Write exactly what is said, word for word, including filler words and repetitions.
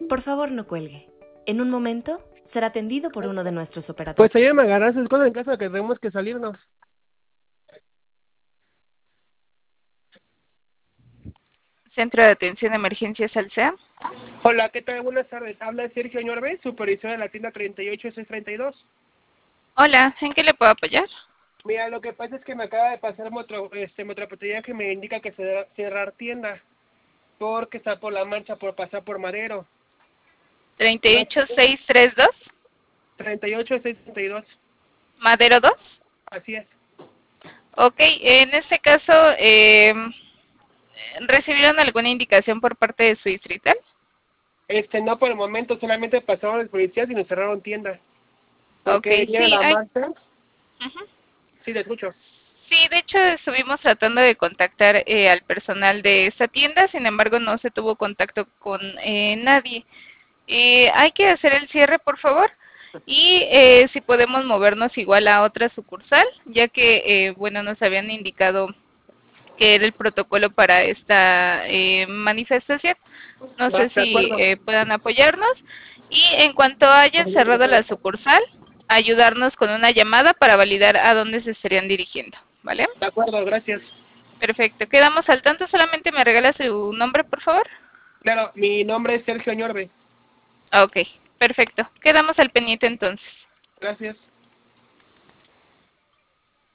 Por favor, no cuelgue. En un momento, será atendido por uno de nuestros Pues operadores. ayer me agarraste cosas en casa que tenemos que salirnos. Centro de Atención de Emergencias Alsea. Hola, ¿qué tal? Buenas tardes. Habla Sergio Ñorbe, supervisor de la tienda treinta y ocho seiscientos treinta y dos. Hola, ¿en qué le puedo apoyar? Mira, lo que pasa es que me acaba de pasar otro, este, patrulla que me indica que se debe cerrar tienda porque está por la marcha por pasar por Madero. treinta y ocho seiscientos treinta y dos. treinta y ocho seiscientos treinta y dos. Madero dos. Así es. Ok, en este caso, eh, ¿recibieron alguna indicación por parte de su distrital? Este, no por el momento, solamente pasaron los policías y nos cerraron tienda. Porque Ok, viene sí, la hay... marcha. Ujú. Sí, te escucho. Sí, de hecho estuvimos tratando de contactar eh, al personal de esta tienda, sin embargo no se tuvo contacto con eh, nadie. Eh, hay que hacer el cierre, por favor, y eh, si podemos movernos igual a otra sucursal, ya que, eh, bueno, nos habían indicado que era el protocolo para esta eh, manifestación. No Va, sé de si acuerdo. eh, puedan apoyarnos. Y en cuanto hayan cerrado la sucursal, ayudarnos con una llamada para validar a dónde se estarían dirigiendo, ¿vale? De acuerdo, gracias. Perfecto, quedamos al tanto. Solamente me regala su nombre, por favor. Claro, mi nombre es Sergio Ñorbe. Ok, perfecto. Quedamos al pendiente entonces. Gracias.